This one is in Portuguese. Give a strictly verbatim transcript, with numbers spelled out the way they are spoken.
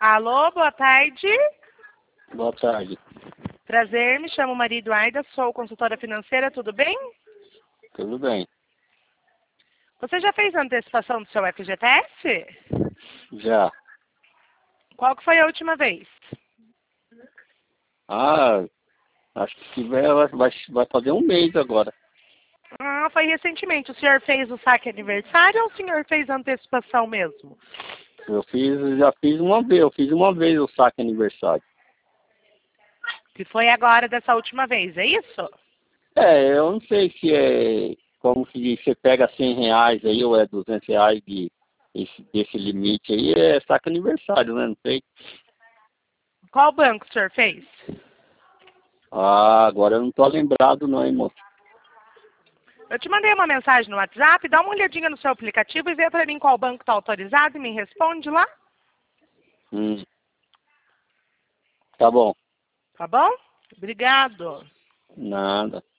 Alô, boa tarde. Boa tarde. Prazer, me chamo Maria Eduarda, sou consultora financeira, tudo bem? Tudo bem. Você já fez a antecipação do seu F G T S? Já. Qual que foi a última vez? Ah, acho que tiver, vai, vai vai fazer um mês agora. Ah, foi recentemente. O senhor fez o saque aniversário ou o senhor fez a antecipação mesmo? Eu fiz, já fiz uma vez, eu fiz uma vez o saque aniversário. Que foi agora dessa última vez, é isso? É, eu não sei se é, como se diz, você pega cem reais aí ou é duzentos reais de, esse, desse limite aí, é saque aniversário, né? Não sei. Qual banco o senhor fez? Ah, agora eu não tô lembrado não, hein, moço. Eu te mandei uma mensagem no WhatsApp, dá uma olhadinha no seu aplicativo e vê para mim qual banco está autorizado e me responde lá. Hum. Tá bom. Tá bom? Obrigado. Nada.